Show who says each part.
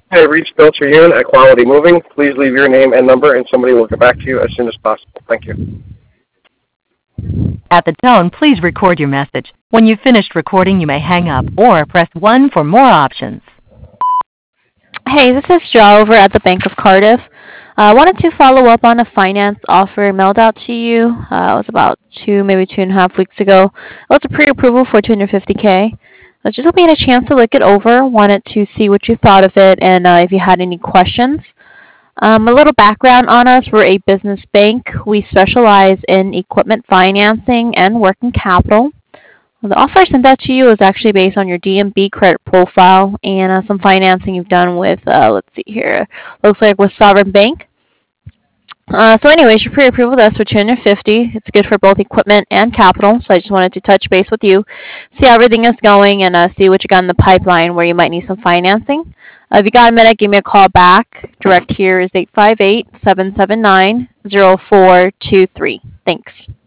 Speaker 1: Hi, reached Bill Terhune at Quality Moving. Please leave your name and number, and somebody will get back to you as soon as possible. Thank you.
Speaker 2: At the tone, please record your message. When you've finished recording, you may hang up or press 1 for more options.
Speaker 3: Hey, this is Joe over at the Bank of Cardiff. I wanted to follow up on a finance offer mailed out to you. It was about maybe 2.5 weeks ago. It was a pre-approval for 250K. I was just hoping you had a chance to look it over. Wanted to see what you thought of it and if you had any questions. A little background on us. We're a business bank. We specialize in equipment financing and working capital. The offer I sent out to you is actually based on your DMB credit profile and some financing you've done with, let's see here, looks like with Sovereign Bank. So anyways, you're pre-approved with us for 250. It's good for both equipment and capital, so I just wanted to touch base with you, see how everything is going, and see what you got in the pipeline where you might need some financing. If you got a minute, give me a call back. Direct here is 858-779-0423. Thanks.